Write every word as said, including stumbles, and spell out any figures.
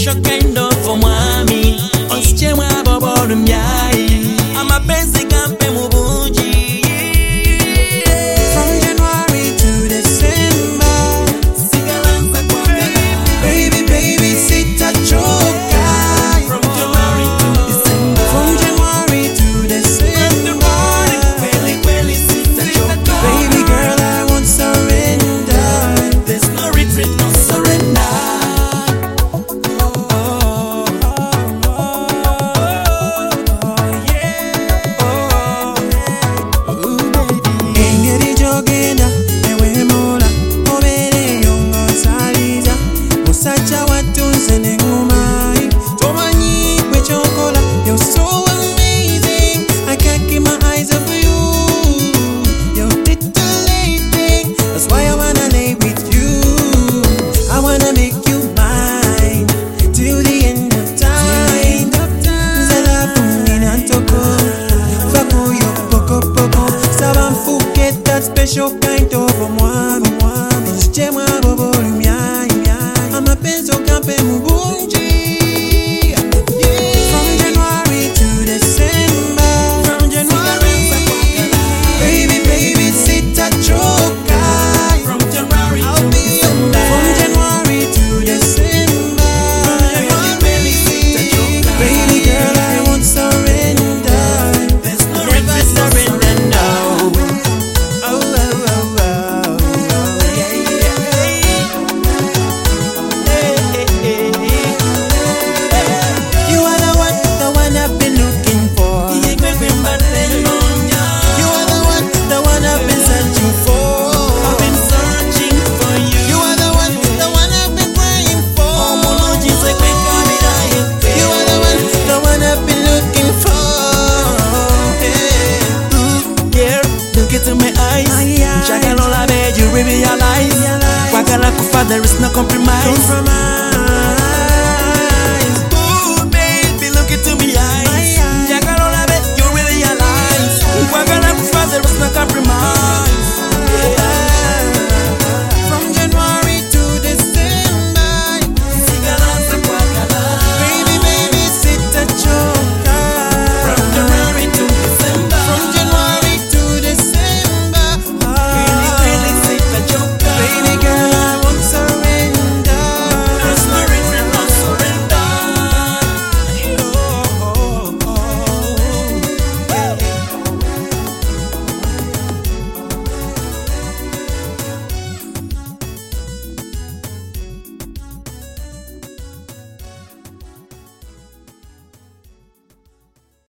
special kind of omwami osiche mwa bobolu myai amapenzi kampe mubunji. From January to December, Sigalanza kwa baby, baby, sitachoka. from January to December. From January to December, Kweli kweli sitachoka. baby girl, I won't surrender. There's no retreat, no surrender. Engeri gy'ogenda ewemula obeereyo ng'osaliza musajja wattunze n'eŋŋuma tomanyi gwe ky'okola. You're so amazing, I can't keep my eyes off you. You're titillating, that's why I wanna lay with you. I wanna make you mine till the end of time. Nzala funina ntoko fakuyo poko poko saba nfuke that special kind of omwami osiche mwabo bolumyai amapenzi okampe mu bungi. From January to December, From January baby, baby, sitachoka. From January to From December. January to December, Kweli kweli sitachoka. baby girl, I won't surrender. There's no retreat, no surrender, no. Oh, oh, oh, oh, yeah, yeah. You are the one, the one I've been looking for. You are the one, the one I've been searching for. I've been searching for you. You are the one, the one I've been crying for. Omology se kwekabira yefe. You are the one, the one I've been looking for. Yeah. Ooh, girl, look into my eyes. Aye, aye. Njagala olabe, you realize. Realize. Kwagala kufa, there is no compromise. Compromise. Ooh, baby, look into my eyes. Aye, aye. Njagala olabe, you realize. Kwagala kufa, there is no compromise.